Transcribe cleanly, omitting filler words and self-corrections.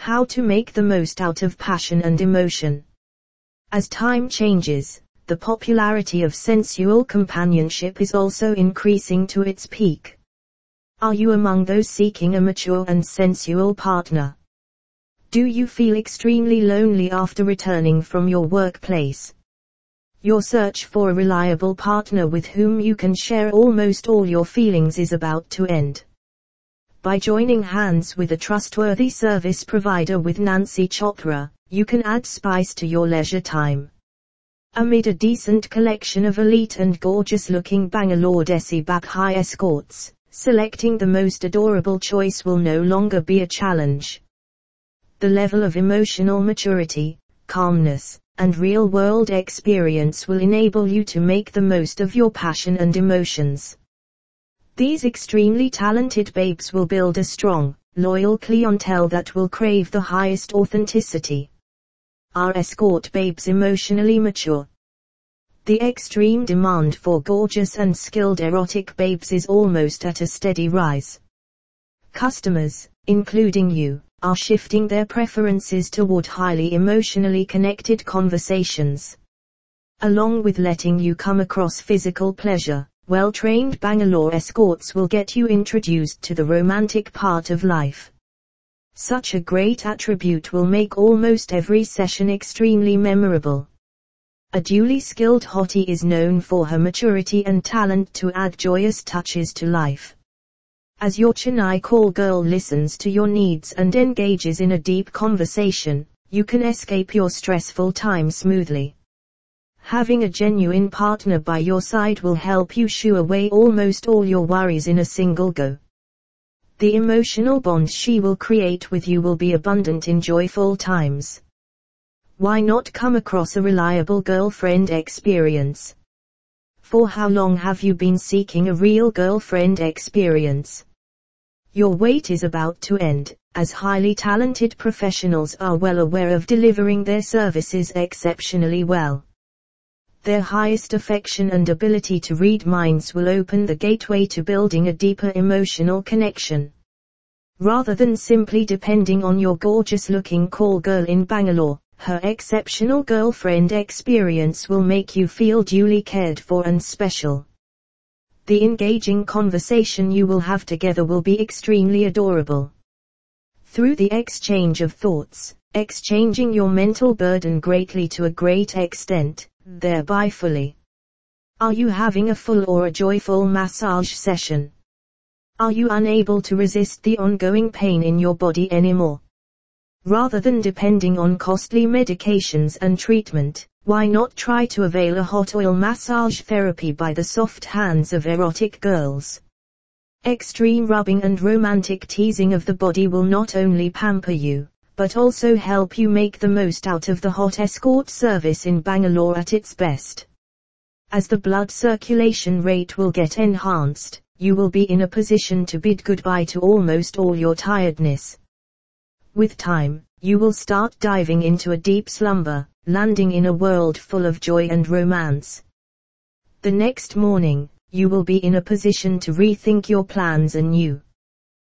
How to make the most out of passion and emotion. As time changes, the popularity of sensual companionship is also increasing to its peak. Are you among those seeking a mature and sensual partner? Do you feel extremely lonely after returning from your workplace? Your search for a reliable partner with whom you can share almost all your feelings is about to end. By joining hands with a trustworthy service provider with Nancy Chopra, you can add spice to your leisure time. Amid a decent collection of elite and gorgeous-looking Bangalore Desi Bakhai escorts, selecting the most adorable choice will no longer be a challenge. The level of emotional maturity, calmness, and real-world experience will enable you to make the most of your passion and emotions. These extremely talented babes will build a strong, loyal clientele that will crave the highest authenticity. Are escort babes emotionally mature? The extreme demand for gorgeous and skilled erotic babes is almost at a steady rise. Customers, including you, are shifting their preferences toward highly emotionally connected conversations. Along with letting you come across physical pleasure, well-trained Bangalore escorts will get you introduced to the romantic part of life. Such a great attribute will make almost every session extremely memorable. A duly skilled hottie is known for her maturity and talent to add joyous touches to life. As your Chennai call girl listens to your needs and engages in a deep conversation, you can escape your stressful time smoothly. Having a genuine partner by your side will help you shoo away almost all your worries in a single go. The emotional bond she will create with you will be abundant in joyful times. Why not come across a reliable girlfriend experience? For how long have you been seeking a real girlfriend experience? Your wait is about to end, as highly talented professionals are well aware of delivering their services exceptionally well. Their highest affection and ability to read minds will open the gateway to building a deeper emotional connection. Rather than simply depending on your gorgeous-looking call girl in Bangalore, her exceptional girlfriend experience will make you feel duly cared for and special. The engaging conversation you will have together will be extremely adorable. Through the exchange of thoughts, exchanging your mental burden greatly to a great extent, thereby fully. Are you having a full or a joyful massage session? Are you unable to resist the ongoing pain in your body anymore? Rather than depending on costly medications and treatment, why not try to avail a hot oil massage therapy by the soft hands of erotic girls? Extreme rubbing and romantic teasing of the body will not only pamper you, but also help you make the most out of the hot escort service in Bangalore at its best. As the blood circulation rate will get enhanced, you will be in a position to bid goodbye to almost all your tiredness. With time, you will start diving into a deep slumber, landing in a world full of joy and romance. The next morning, you will be in a position to rethink your plans anew.